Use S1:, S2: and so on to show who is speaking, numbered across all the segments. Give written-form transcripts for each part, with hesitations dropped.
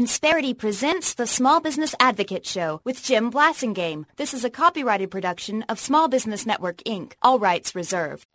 S1: Insperity presents the Small Business Advocate Show with Jim Blasingame. This is a copyrighted production of Small Business Network, Inc., all rights reserved.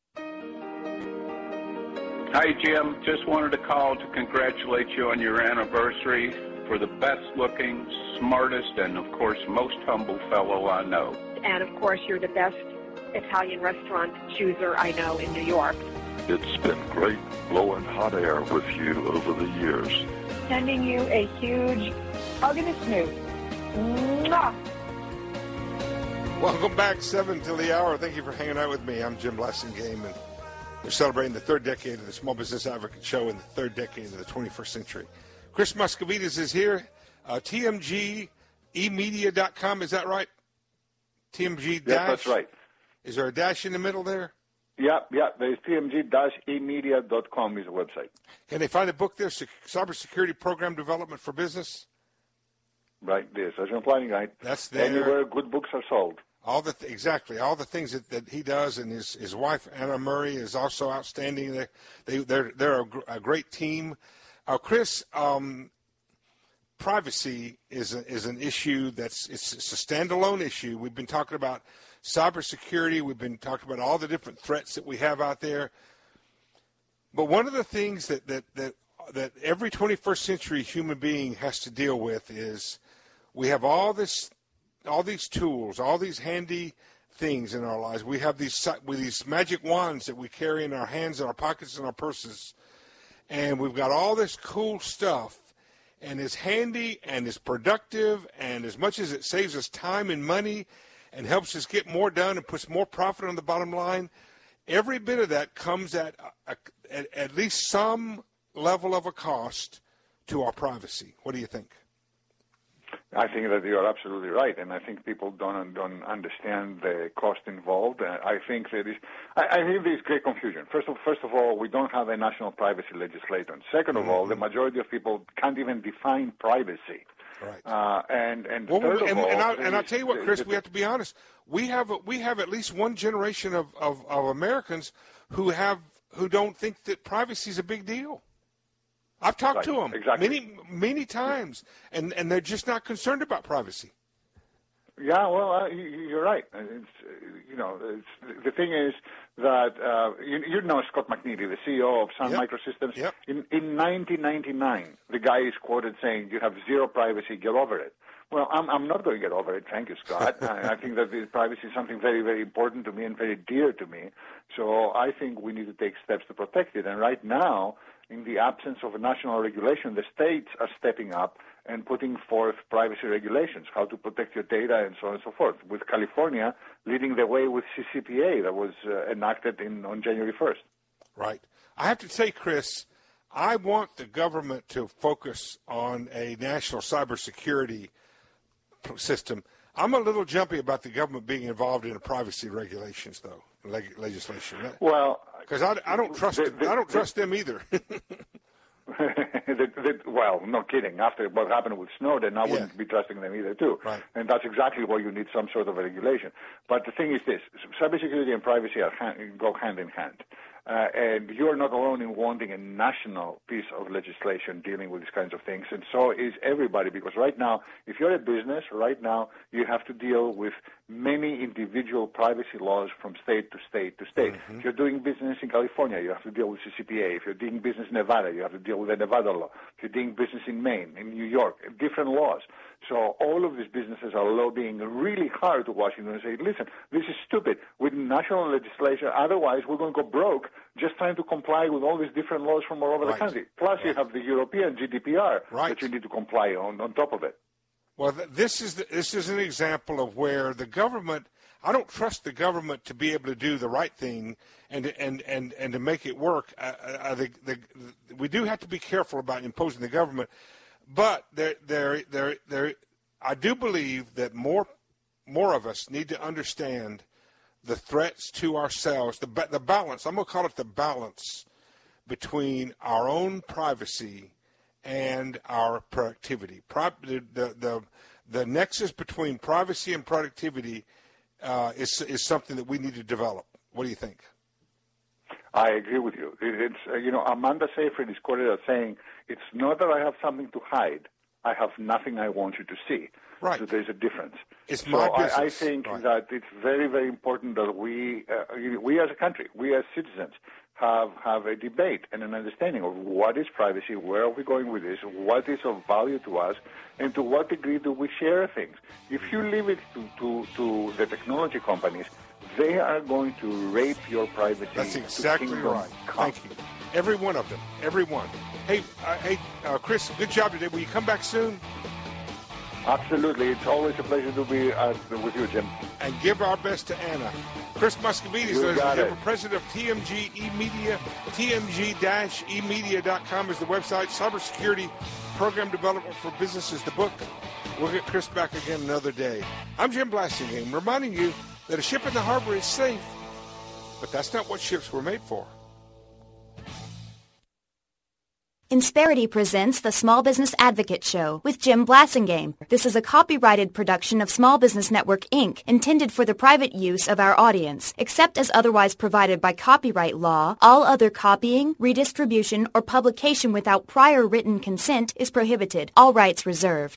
S2: Hi, Jim. Just wanted to call to congratulate you on your anniversary. For the best-looking, smartest, and, of course, most humble fellow I know.
S3: And, of course, you're the best Italian restaurant chooser I know in New York.
S4: It's been great blowing hot air with you over the years.
S3: Sending you a huge hug and a snoot. Mwah!
S5: Welcome back, 7 till the hour. Thank you for hanging out with me. I'm Jim Blasingame, and we're celebrating the third decade of the Small Business Advocate Show and the third decade of the 21st century. Chris Muscovitas is here. TMGemedia.com, is that right? TMG dash?
S6: Yes, that's right.
S5: Is there a dash in the middle there?
S6: Yeah. There's TMG-emedia.com is the website.
S5: Can they find a book there, Cybersecurity Program Development for Business?
S6: Right there, Succession Planning Guide.
S5: That's there.
S6: Anywhere good books are sold.
S5: Exactly. All the things that he does, and his wife, Anna Murray, is also outstanding. They're a great team. Chris, privacy is an issue it's a standalone issue. We've been talking about cybersecurity. We've been talking about all the different threats that we have out there. But one of the things that every 21st century human being has to deal with is we have all these tools, all these handy things in our lives. We have these magic wands that we carry in our hands, in our pockets, in our purses. And we've got all this cool stuff, and it's handy and it's productive, and as much as it saves us time and money and helps us get more done and puts more profit on the bottom line, every bit of that comes at least some level of a cost to our privacy. What do you think?
S6: I think that you're absolutely right, and I think people don't understand the cost involved. I think there's great confusion. First of all, we don't have a national privacy legislation. Second of all, the majority of people can't even define privacy.
S5: Right.
S6: I'll
S5: tell you what, Chris, we have to be honest. We have at least one generation of Americans who don't think that privacy is a big deal. I've talked to them many times, and they're just not concerned about privacy.
S6: Yeah, well, you're right. The thing is that you know Scott McNeely, the CEO of Sun Microsystems. Yep. In 1999, the guy is quoted saying, "You have zero privacy. Get over it." Well, I'm not going to get over it. Thank you, Scott. I think that privacy is something very, very important to me and very dear to me. So I think we need to take steps to protect it. And right now, in the absence of a national regulation, the states are stepping up and putting forth privacy regulations, how to protect your data and so on and so forth, with California leading the way with CCPA that was enacted on January 1st. Right.
S5: I have to say, Chris, I want the government to focus on a national cybersecurity system. I'm a little jumpy about the government being involved in the privacy regulations, though, legislation.
S6: Well,
S5: because I don't trust them. I don't trust them either.
S6: Well, no kidding. After what happened with Snowden, I wouldn't be trusting them either, too.
S5: Right.
S6: And that's exactly why you need some sort of a regulation. But the thing is this: cybersecurity and privacy go hand in hand. And you're not alone in wanting a national piece of legislation dealing with these kinds of things, and so is everybody, because right now, if you're a business, right now, you have to deal with many individual privacy laws from state to state to state. Mm-hmm. If you're doing business in California, you have to deal with CCPA. If you're doing business in Nevada, you have to deal with the Nevada law. If you're doing business in Maine, in New York, different laws. So all of these businesses are lobbying really hard to Washington and say, listen, this is stupid. We need national legislation. Otherwise, we're going to go broke just trying to comply with all these different laws from all over the country. Plus, you have the European GDPR that you need to comply on top of it.
S5: Well, this is an example of where the government, I don't trust the government to be able to do the right thing and to make it work. We do have to be careful about imposing the government. But I do believe that more of us need to understand the threats to ourselves, the balance. I'm going to call it the balance between our own privacy and our productivity. The nexus between privacy and productivity is something that we need to develop. What do you think?
S6: I agree with you. It's Amanda Seyfried is quoted as saying, "It's not that I have something to hide. I have nothing I want you to see.
S5: Right.
S6: So there's a difference.
S5: It's my business.
S6: I think that it's very, very important that we as a country, we as citizens, have a debate and an understanding of what is privacy, where are we going with this, what is of value to us, and to what degree do we share things. If you leave it to the technology companies, they are going to rape your privacy.
S5: That's exactly right. Thank you. Every one of them. Every one. Hey, Chris, good job today. Will you come back soon?
S6: Absolutely. It's always a pleasure to be with you, Jim.
S5: And give our best to Anna. Chris Muscovides, ladies and gentlemen, president of TMG eMedia. TMG-eMedia.com is the website. Cybersecurity Program Development for Businesses, the book. We'll get Chris back again another day. I'm Jim Blasingame, reminding you that a ship in the harbor is safe, but that's not what ships were made for.
S1: Insperity presents the Small Business Advocate Show with Jim Blasingame. This is a copyrighted production of Small Business Network, Inc., intended for the private use of our audience. Except as otherwise provided by copyright law, all other copying, redistribution, or publication without prior written consent is prohibited. All rights reserved.